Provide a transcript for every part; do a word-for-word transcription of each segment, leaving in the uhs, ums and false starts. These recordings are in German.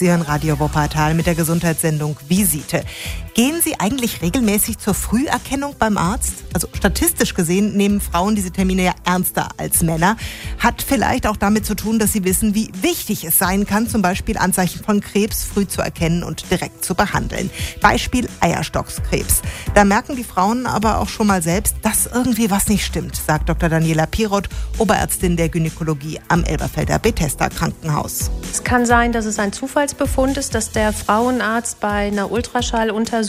Sie hören Radio Wuppertal mit der Gesundheitssendung Visite. Gehen Sie eigentlich regelmäßig zur Früherkennung beim Arzt? Also statistisch gesehen nehmen Frauen diese Termine ja ernster als Männer. Hat vielleicht auch damit zu tun, dass sie wissen, wie wichtig es sein kann, zum Beispiel Anzeichen von Krebs früh zu erkennen und direkt zu behandeln. Beispiel Eierstockskrebs. Da merken die Frauen aber auch schon mal selbst, dass irgendwie was nicht stimmt, sagt Doktor Daniela Piroth, Oberärztin der Gynäkologie am Elberfelder Bethesda Krankenhaus. Es kann sein, dass es ein Zufallsbefund ist, dass der Frauenarzt bei einer Ultraschalluntersuchung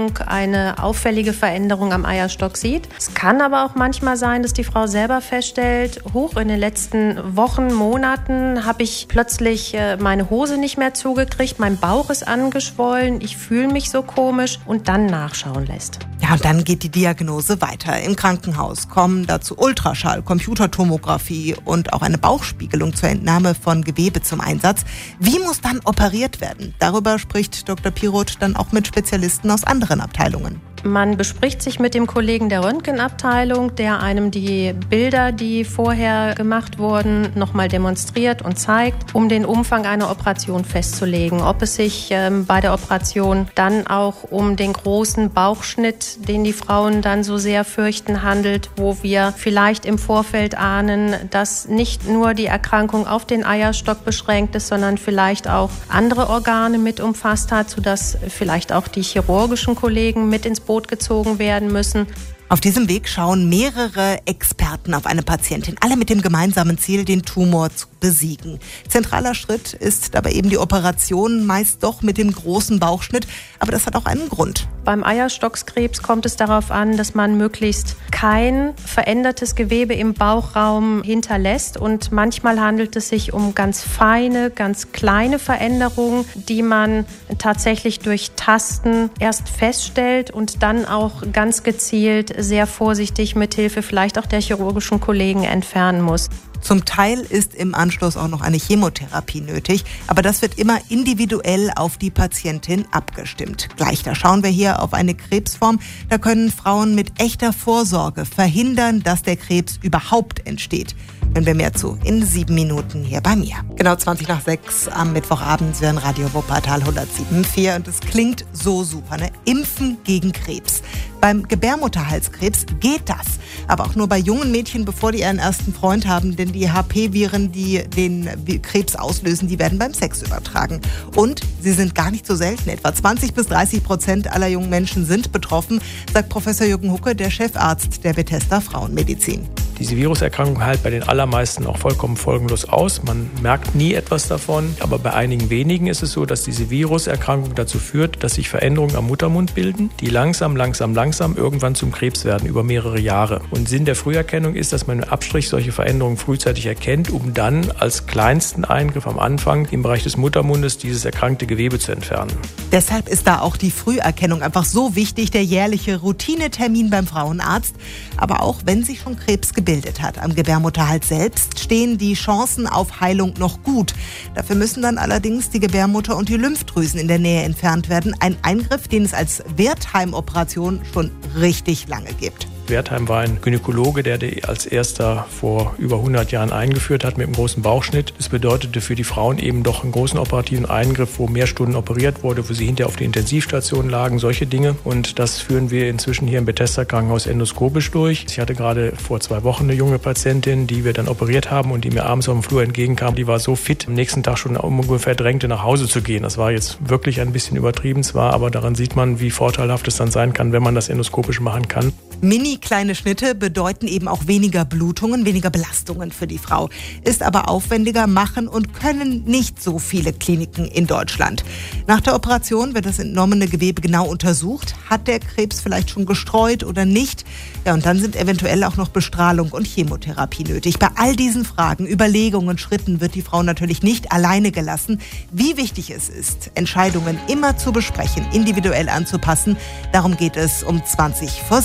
eine auffällige Veränderung am Eierstock sieht. Es kann aber auch manchmal sein, dass die Frau selber feststellt, hoch in den letzten Wochen, Monaten habe ich plötzlich meine Hose nicht mehr zugekriegt, mein Bauch ist angeschwollen, ich fühle mich so komisch und dann nachschauen lässt. Ja, und dann geht die Diagnose weiter. Im Krankenhaus kommen dazu Ultraschall, Computertomographie und auch eine Bauchspiegelung zur Entnahme von Gewebe zum Einsatz. Wie muss dann operiert werden? Darüber spricht Doktor Piroth dann auch mit Spezialisten aus anderen Abteilungen. Man bespricht sich mit dem Kollegen der Röntgenabteilung, der einem die Bilder, die vorher gemacht wurden, nochmal demonstriert und zeigt, um den Umfang einer Operation festzulegen. Ob es sich ähm, bei der Operation dann auch um den großen Bauchschnitt, den die Frauen dann so sehr fürchten, handelt, wo wir vielleicht im Vorfeld ahnen, dass nicht nur die Erkrankung auf den Eierstock beschränkt ist, sondern vielleicht auch andere Organe mit umfasst hat, sodass vielleicht auch die chirurgischen Kollegen mit ins Boot gezogen werden müssen. Auf diesem Weg schauen mehrere Experten auf eine Patientin, alle mit dem gemeinsamen Ziel, den Tumor zu besiegen. Zentraler Schritt ist dabei eben die Operation, meist doch mit dem großen Bauchschnitt, aber das hat auch einen Grund. Beim Eierstockskrebs kommt es darauf an, dass man möglichst kein verändertes Gewebe im Bauchraum hinterlässt und manchmal handelt es sich um ganz feine, ganz kleine Veränderungen, die man tatsächlich durch Tasten erst feststellt und dann auch ganz gezielt sehr vorsichtig mit Hilfe vielleicht auch der chirurgischen Kollegen entfernen muss. Zum Teil ist im Anschluss auch noch eine Chemotherapie nötig, aber das wird immer individuell auf die Patientin abgestimmt. Gleich, da schauen wir hier auf eine Krebsform. Da können Frauen mit echter Vorsorge verhindern, dass der Krebs überhaupt entsteht. Hören wir mehr zu in sieben Minuten hier bei mir. Genau zwanzig nach sechs am Mittwochabend hören Radio Wuppertal hundertsieben Komma vier und es klingt so super, ne? Impfen gegen Krebs. Beim Gebärmutterhalskrebs geht das, aber auch nur bei jungen Mädchen, bevor die ihren ersten Freund haben, denn die H P-Viren, die den Krebs auslösen, die werden beim Sex übertragen. Und sie sind gar nicht so selten. Etwa zwanzig bis dreißig Prozent aller jungen Menschen sind betroffen, sagt Professor Jürgen Hucke, der Chefarzt der Bethesda Frauenmedizin. Diese Viruserkrankung heilt bei den allermeisten auch vollkommen folgenlos aus. Man merkt nie etwas davon. Aber bei einigen wenigen ist es so, dass diese Viruserkrankung dazu führt, dass sich Veränderungen am Muttermund bilden, die langsam, langsam, langsam irgendwann zum Krebs werden über mehrere Jahre. Und Sinn der Früherkennung ist, dass man im Abstrich solche Veränderungen frühzeitig erkennt, um dann als kleinsten Eingriff am Anfang im Bereich des Muttermundes dieses erkrankte Gewebe zu entfernen. Deshalb ist da auch die Früherkennung einfach so wichtig, der jährliche Routinetermin beim Frauenarzt. Aber auch wenn sich schon Krebs gebildet hat am Gebärmutterhals selbst, stehen die Chancen auf Heilung noch gut. Dafür müssen dann allerdings die Gebärmutter und die Lymphdrüsen in der Nähe entfernt werden. Ein Eingriff, den es als Wertheim-Operation schon richtig lange gibt. Wertheim war ein Gynäkologe, der die als erster vor über hundert Jahren eingeführt hat mit einem großen Bauchschnitt. Das bedeutete für die Frauen eben doch einen großen operativen Eingriff, wo mehr Stunden operiert wurde, wo sie hinterher auf der Intensivstation lagen, solche Dinge. Und das führen wir inzwischen hier im Bethesda Krankenhaus endoskopisch durch. Ich hatte gerade vor zwei Wochen eine junge Patientin, die wir dann operiert haben und die mir abends auf dem Flur entgegenkam. Die war so fit, am nächsten Tag schon ungefähr drängte, nach Hause zu gehen. Das war jetzt wirklich ein bisschen übertrieben zwar, aber daran sieht man, wie vorteilhaft es dann sein kann, wenn man das endoskopisch machen kann. Mini kleine Schnitte bedeuten eben auch weniger Blutungen, weniger Belastungen für die Frau. Ist aber aufwendiger, machen und können nicht so viele Kliniken in Deutschland. Nach der Operation wird das entnommene Gewebe genau untersucht. Hat der Krebs vielleicht schon gestreut oder nicht? Ja, und dann sind eventuell auch noch Bestrahlung und Chemotherapie nötig. Bei all diesen Fragen, Überlegungen, Schritten wird die Frau natürlich nicht alleine gelassen. Wie wichtig es ist, Entscheidungen immer zu besprechen, individuell anzupassen. Darum geht es um zwanzig vor sieben hier.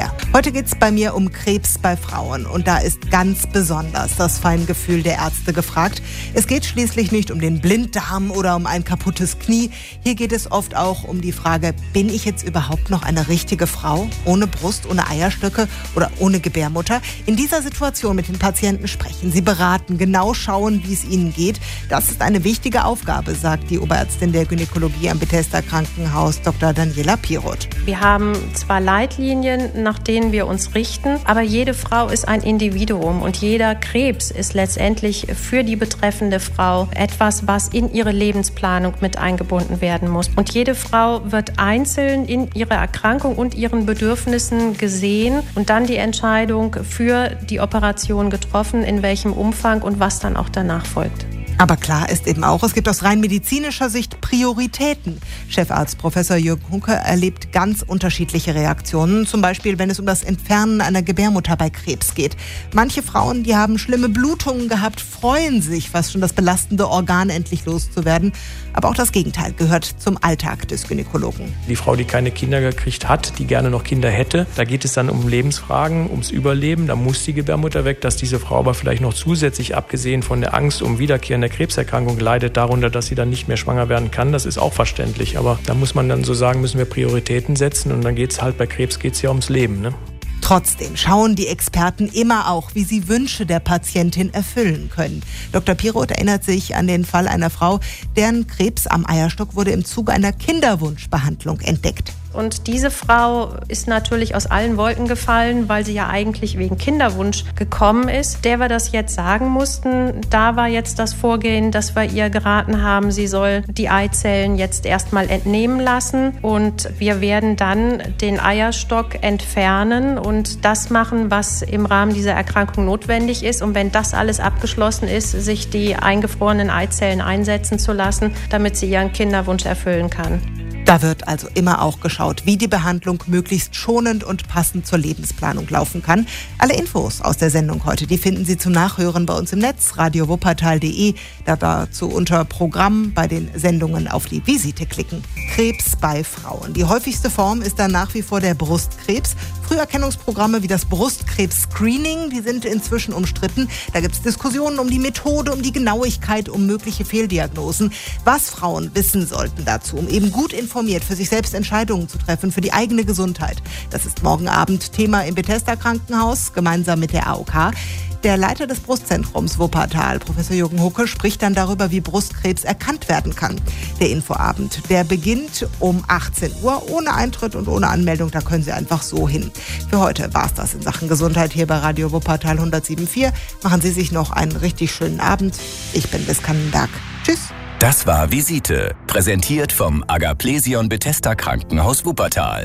her. Heute geht es bei mir um Krebs bei Frauen und da ist ganz besonders das Feingefühl der Ärzte gefragt. Es geht schließlich nicht um den Blinddarm oder um ein kaputtes Knie. Hier geht es oft auch um die Frage, bin ich jetzt überhaupt noch eine richtige Frau? Ohne Brust, ohne Eierstöcke oder ohne Gebärmutter? In dieser Situation mit den Patienten sprechen, sie beraten, genau schauen, wie es ihnen geht. Das ist eine wichtige Aufgabe, sagt die Oberärztin der Gynäkologie am Bethesda Krankenhaus, Doktor Daniela Piroth. Wir haben zwar Leitlinien, nach denen wir uns richten, aber jede Frau ist ein Individuum und jeder Krebs ist letztendlich für die betreffende Frau etwas, was in ihre Lebensplanung mit eingebunden werden muss. Und jede Frau wird einzeln in ihrer Erkrankung und ihren Bedürfnissen gesehen und dann die Entscheidung für die Operation getroffen, in welchem Umfang und was dann auch danach folgt. Aber klar ist eben auch, es gibt aus rein medizinischer Sicht Prioritäten. Chefarzt Professor Jürgen Hunke erlebt ganz unterschiedliche Reaktionen, zum Beispiel wenn es um das Entfernen einer Gebärmutter bei Krebs geht. Manche Frauen, die haben schlimme Blutungen gehabt, freuen sich, fast schon das belastende Organ endlich loszuwerden. Aber auch das Gegenteil gehört zum Alltag des Gynäkologen. Die Frau, die keine Kinder gekriegt hat, die gerne noch Kinder hätte, da geht es dann um Lebensfragen, ums Überleben. Da muss die Gebärmutter weg, dass diese Frau aber vielleicht noch zusätzlich, abgesehen von der Angst um wiederkehrende Krebserkrankung, leidet darunter, dass sie dann nicht mehr schwanger werden kann. Das ist auch verständlich. Aber da muss man dann so sagen, müssen wir Prioritäten setzen. Und dann geht es halt, bei Krebs geht es ja ums Leben, ne? Trotzdem schauen die Experten immer auch, wie sie Wünsche der Patientin erfüllen können. Doktor Piroth erinnert sich an den Fall einer Frau, deren Krebs am Eierstock wurde im Zuge einer Kinderwunschbehandlung entdeckt. Und diese Frau ist natürlich aus allen Wolken gefallen, weil sie ja eigentlich wegen Kinderwunsch gekommen ist. Der wir das jetzt sagen mussten, da war jetzt das Vorgehen, dass wir ihr geraten haben, sie soll die Eizellen jetzt erstmal entnehmen lassen und wir werden dann den Eierstock entfernen und das machen, was im Rahmen dieser Erkrankung notwendig ist. Und wenn das alles abgeschlossen ist, sich die eingefrorenen Eizellen einsetzen zu lassen, damit sie ihren Kinderwunsch erfüllen kann. Da wird also immer auch geschaut, wie die Behandlung möglichst schonend und passend zur Lebensplanung laufen kann. Alle Infos aus der Sendung heute, die finden Sie zum Nachhören bei uns im Netz, radio wuppertal punkt de. Da dazu unter Programm bei den Sendungen auf die Visite klicken. Krebs bei Frauen. Die häufigste Form ist dann nach wie vor der Brustkrebs. Früherkennungsprogramme wie das Brustkrebs-Screening, die sind inzwischen umstritten. Da gibt es Diskussionen um die Methode, um die Genauigkeit, um mögliche Fehldiagnosen. Was Frauen wissen sollten dazu, um eben gut informiert für sich selbst Entscheidungen zu treffen, für die eigene Gesundheit. Das ist morgen Abend Thema im Bethesda Krankenhaus, gemeinsam mit der A O K. Der Leiter des Brustzentrums Wuppertal, Professor Jürgen Hunke, spricht dann darüber, wie Brustkrebs erkannt werden kann. Der Infoabend, der beginnt um achtzehn Uhr, ohne Eintritt und ohne Anmeldung, da können Sie einfach so hin. Für heute war es das in Sachen Gesundheit hier bei Radio Wuppertal hundertsieben Komma vier. Machen Sie sich noch einen richtig schönen Abend. Ich bin Liz Kannenberg. Tschüss. Das war Visite, präsentiert vom Agaplesion Bethesda Krankenhaus Wuppertal.